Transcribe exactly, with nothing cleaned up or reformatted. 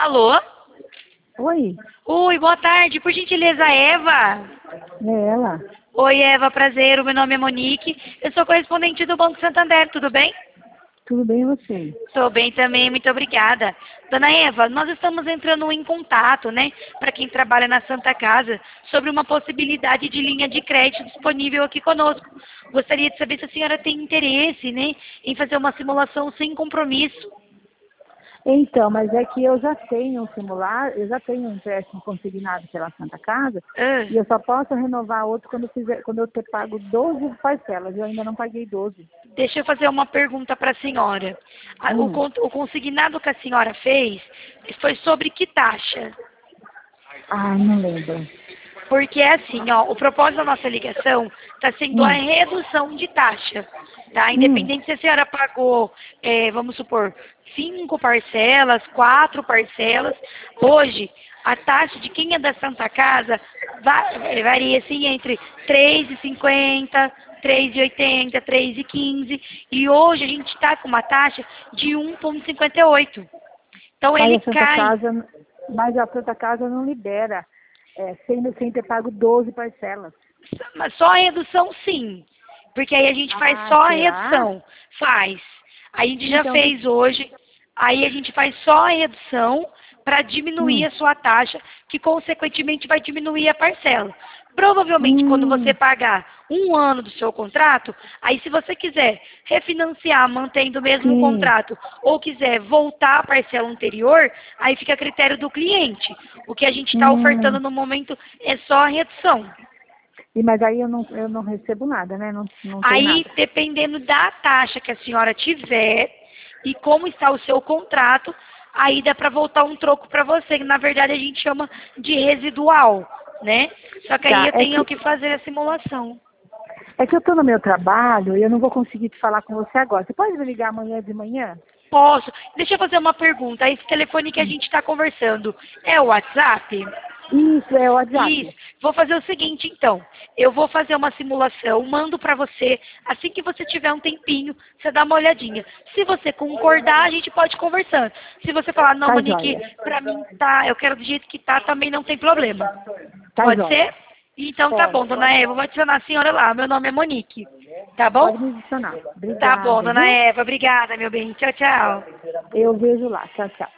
Alô? Oi, Oi, boa tarde. Por gentileza, Eva? é ela. Oi, Eva, prazer. O meu nome é Monique. Eu sou correspondente do Banco Santander, tudo bem? Tudo bem e você? Estou bem também, muito obrigada. Dona Eva, nós estamos entrando em contato, né, para quem trabalha na Santa Casa, sobre uma possibilidade de linha de crédito disponível aqui conosco. Gostaria de saber se a senhora tem interesse, né, em fazer uma simulação sem compromisso. Então, mas é que eu já tenho um simular, eu já tenho um empréstimo consignado pela Santa Casa Ah, e eu só posso renovar outro quando, fizer, quando eu ter pago doze parcelas. Eu ainda não paguei doze. deixa eu fazer uma pergunta para a senhora. A- O, Hum. con- o consignado que a senhora fez foi sobre que taxa? Ai, não lembro. Porque é assim, ó, o propósito da nossa ligação está sendo a Hum. redução de taxa, tá? Hum. Independente se a senhora pagou, é, vamos supor, cinco parcelas, quatro parcelas, hoje a taxa de quem é da Santa Casa va- é, varia assim entre três e cinquenta, três e oitenta, três e quinze, e hoje a gente está com uma taxa de um vírgula cinquenta e oito. Então Mas ele a Santa cai. Casa, mas a Santa Casa não libera, é, sem, sem ter pago doze parcelas. Mas só a redução sim. Porque aí a gente faz Ah, só a será? redução. Faz. Aí a gente já Então, fez hoje. Aí a gente faz só a redução para diminuir hum. a sua taxa, que consequentemente vai diminuir a parcela. Provavelmente quando você Hum. pagar um ano do seu contrato, aí se você quiser refinanciar mantendo o mesmo Sim. contrato ou quiser voltar à parcela anterior, aí fica a critério do cliente. O que a gente está ofertando Hum. no momento é só a redução. E, mas aí eu não, eu não recebo nada, né? Não, não tem Aí, nada. dependendo da taxa que a senhora tiver e como está o seu contrato, aí dá para voltar um troco para você, que na verdade a gente chama de residual, né? Só que aí Tá, eu é tenho que, que fazer a simulação. é que eu tô no meu trabalho e eu não vou conseguir te falar com você agora. Você pode me ligar amanhã de manhã? Posso? Deixa eu fazer uma pergunta. Esse telefone que a gente está conversando é o WhatsApp? Isso, é o Isso. WhatsApp. Vou fazer o seguinte, então. Eu vou fazer uma simulação, mando para você. Assim que você tiver um tempinho, você dá uma olhadinha. Se você concordar, a gente pode ir conversando. Se você falar, não, Tá Monique, joia. pra mim tá, eu quero do jeito que tá, também não tem problema. Tá Pode joia. ser? Então tá Pode, bom, dona pode. Eva, vou adicionar a senhora lá. Meu nome é Monique. Tá bom? Pode me adicionar. Tá bom, Obrigada, dona viu? Eva. Obrigada, meu bem. Tchau, tchau. Eu vejo lá. Tchau, tchau.